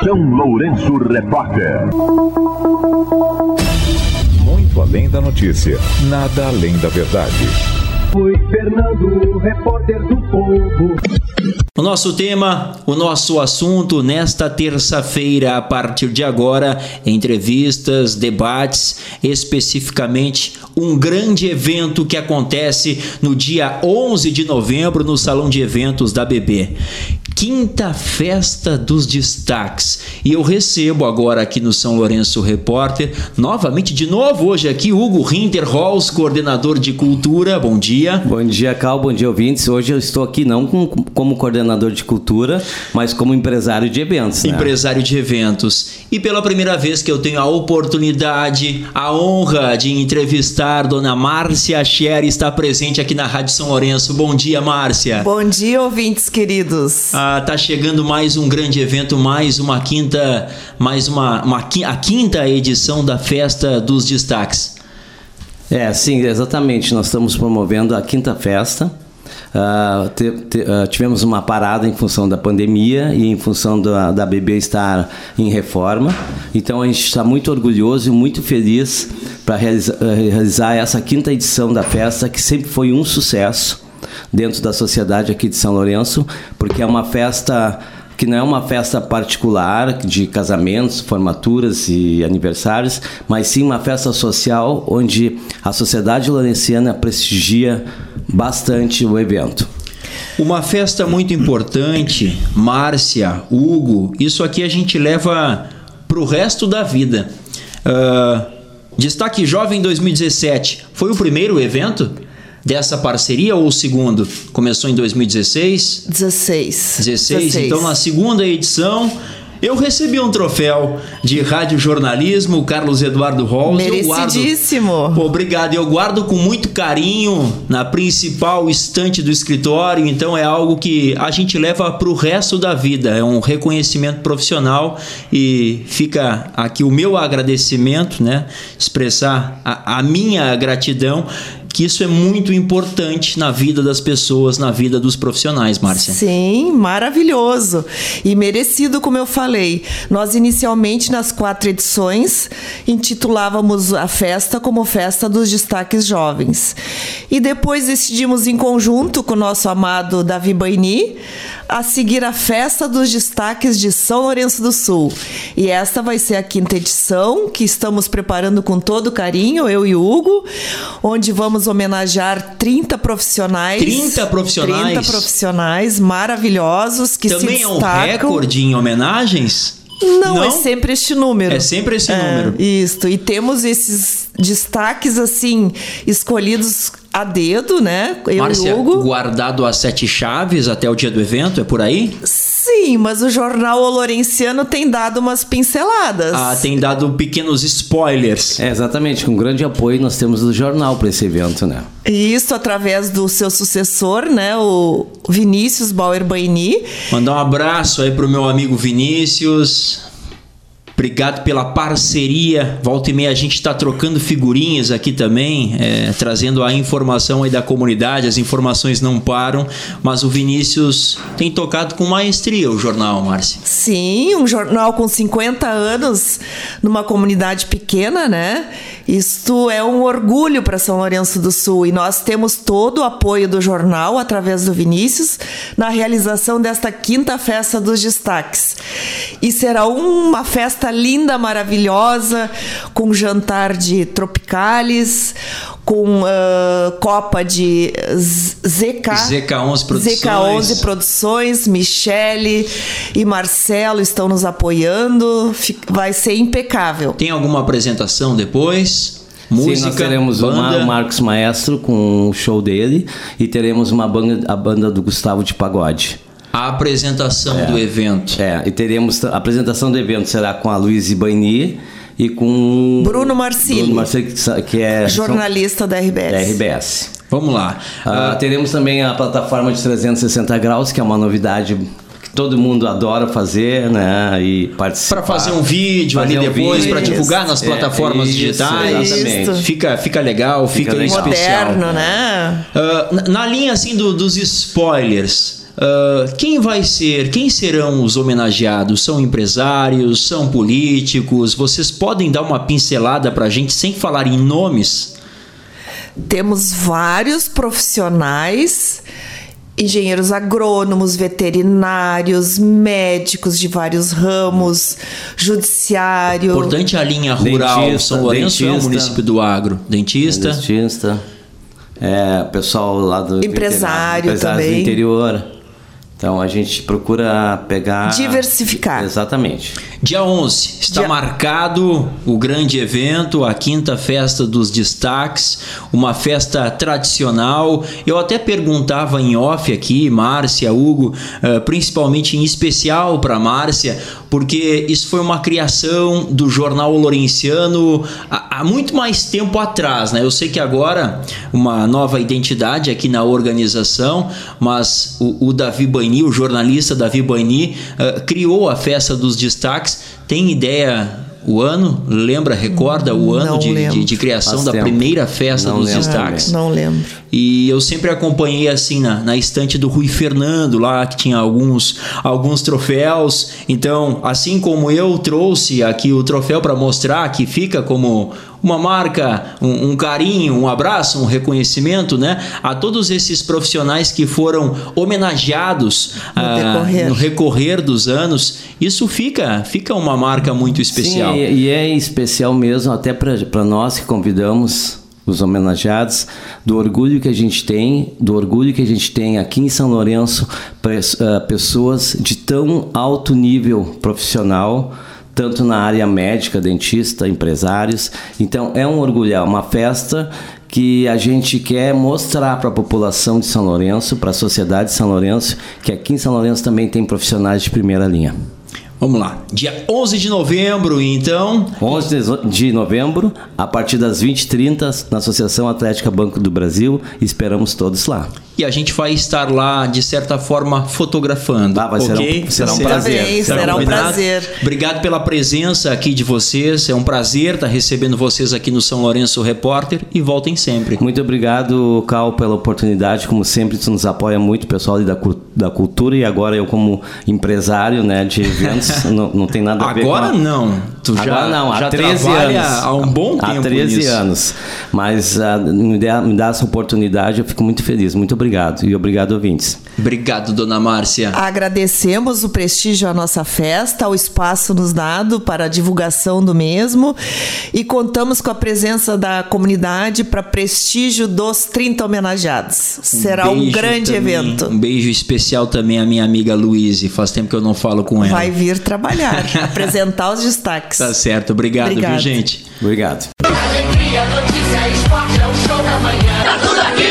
São Lourenço Repórter. Muito além da notícia, nada além da verdade. Foi Fernando, repórter do Povo. O nosso tema, o nosso assunto nesta terça-feira, a partir de agora, entrevistas, debates, especificamente um grande evento que acontece no dia 11 de novembro no Salão de Eventos da BB. Quinta Festa dos Destaques. E eu recebo agora aqui no São Lourenço Repórter, novamente, de novo hoje aqui, Hugo Rinterholz, coordenador de cultura. Bom dia. Bom dia, Cal. Bom dia, ouvintes. Hoje eu estou aqui não como coordenador de cultura, mas como empresário de eventos. Né? Empresário de eventos. E pela primeira vez que eu tenho a oportunidade, a honra de entrevistar Dona Márcia Scher, está presente aqui na Rádio São Lourenço. Bom dia, Márcia. Bom dia, ouvintes queridos. Tá chegando mais um grande evento, a quinta edição da Festa dos Destaques. Sim, exatamente. Nós estamos promovendo a quinta festa. Tivemos uma parada em função da pandemia e em função da BB estar em reforma. Então a gente está muito orgulhoso e muito feliz para realizar essa quinta edição da festa, que sempre foi um sucesso dentro da sociedade aqui de São Lourenço, porque é uma festa que não é uma festa particular de casamentos, formaturas e aniversários, mas sim uma festa social onde a sociedade lourenciana prestigia bastante o evento. Uma festa muito importante, Márcia, Hugo, isso aqui a gente leva para o resto da vida. Destaque Jovem 2017, foi o primeiro evento dessa parceria ou o segundo? Começou em 2016? 16. Então, na segunda edição, eu recebi um troféu de radiojornalismo, o Carlos Eduardo Holz. Merecidíssimo. Obrigado. Eu guardo com muito carinho na principal estante do escritório. Então, é algo que a gente leva para o resto da vida. É um reconhecimento profissional e fica aqui o meu agradecimento, né? Expressar a minha gratidão, que isso é muito importante na vida das pessoas, na vida dos profissionais, Márcia. Sim, maravilhoso. E merecido, como eu falei. Nós, inicialmente, nas 4 edições, intitulávamos a festa como Festa dos Destaques Jovens. E depois decidimos, em conjunto com o nosso amado Davi Baini, a seguir a Festa dos Destaques de São Lourenço do Sul. E esta vai ser a quinta edição, que estamos preparando com todo carinho, eu e o Hugo, onde vamos homenagear 30 profissionais. 30 profissionais? 30 profissionais maravilhosos que também se destacam. Também é um recorde em homenagens? Não, é sempre este número. É sempre esse número. Isso, e temos esses destaques, assim, escolhidos a dedo, né? Márcia, e o Hugo. Guardado a 7 chaves até o dia do evento, é por aí? Sim, mas o jornal Lourenciano tem dado umas pinceladas. Tem dado pequenos spoilers. Exatamente, com grande apoio nós temos o jornal para esse evento, né? Isso através do seu sucessor, né? O Vinícius Bauer Baini. Mandar um abraço aí pro meu amigo Vinícius. Obrigado pela parceria. Volta e meia a gente está trocando figurinhas aqui também, trazendo a informação aí da comunidade. As informações não param, mas o Vinícius tem tocado com maestria o jornal, Márcia. Sim, um jornal com 50 anos numa comunidade pequena, né? Isto é um orgulho para São Lourenço do Sul e nós temos todo o apoio do jornal através do Vinícius na realização desta quinta Festa dos Destaques. E será uma festa linda, maravilhosa, com jantar de Tropicales, com copa de ZK11 Produções, Michele e Marcelo estão nos apoiando, vai ser impecável. Tem alguma apresentação depois? Música, sim, nós teremos o Marcos Maestro com o show dele e teremos a banda do Gustavo de Pagode. A apresentação do evento. E teremos a apresentação do evento será com a Luísa Baini e com Bruno Marcilli, que é jornalista da RBS. Vamos lá. Teremos também a plataforma de 360 graus, que é uma novidade que todo mundo adora fazer, né? E participar. Para fazer um vídeo ali depois, para divulgar nas plataformas digitais. Exatamente. Fica legal, fica especial. Moderno, né? Na linha assim dos spoilers. Quem serão os homenageados? São empresários? São políticos? Vocês podem dar uma pincelada para a gente sem falar em nomes? Temos vários profissionais, engenheiros agrônomos, veterinários, médicos de vários ramos, judiciário. Importante a linha rural. São Lourenço é um município do agro. Dentista. Pessoal lá do empresário também. Do interior. Então a gente procura pegar... diversificar. Exatamente. Dia 11 está marcado o grande evento, a 5ª Festa dos Destaques, uma festa tradicional. Eu até perguntava em off aqui, Márcia, Hugo, principalmente em especial para Márcia, porque isso foi uma criação do Jornal Lourenciano há muito mais tempo atrás, né? Eu sei que agora uma nova identidade aqui na organização, mas o Davi Baini, o jornalista Davi Baini, criou a Festa dos Destaques. Tem ideia o ano? Lembra, recorda o ano de criação da primeira Festa dos Destaques? Não lembro. E eu sempre acompanhei assim na estante do Rui Fernando, lá que tinha alguns troféus. Então, assim como eu trouxe aqui o troféu para mostrar que fica como uma marca, um carinho, um abraço, um reconhecimento, né, a todos esses profissionais que foram homenageados no recorrer dos anos. Isso fica uma marca muito especial. Sim, e é especial mesmo até para nós que convidamos os homenageados, do orgulho que a gente tem aqui em São Lourenço, pessoas de tão alto nível profissional, tanto na área médica, dentista, empresários. Então é um orgulho, é uma festa que a gente quer mostrar para a população de São Lourenço, para a sociedade de São Lourenço, que aqui em São Lourenço também tem profissionais de primeira linha. Vamos lá, dia 11 de novembro, então... 11 de novembro, a partir das 20h30, na Associação Atlética Banco do Brasil, esperamos todos lá. E a gente vai estar lá, de certa forma, fotografando. Será um prazer. Será um prazer. Obrigado pela presença aqui de vocês. É um prazer estar recebendo vocês aqui no São Lourenço Repórter e voltem sempre. Muito obrigado, Cal, pela oportunidade. Como sempre, tu nos apoia muito, o pessoal ali da cultura, e agora eu como empresário, né, de eventos, não tem nada a ver agora com... não. Tu agora não, há 13 anos. Há um bom tempo. Há 13 nisso. anos. Mas me dá essa oportunidade, eu fico muito feliz. Muito obrigado. E obrigado, ouvintes. Obrigado, dona Márcia. Agradecemos o prestígio à nossa festa, ao espaço nos dado para a divulgação do mesmo, e contamos com a presença da comunidade para prestígio dos 30 homenageados. Será um grande evento. Um beijo especial também à minha amiga Luíse. Faz tempo que eu não falo com ela. Vai vir trabalhar, apresentar os destaques. Tá certo. Obrigado, viu, gente? Obrigado. Alegria, notícia, esporte, é o show da manhã. Tá tudo aqui.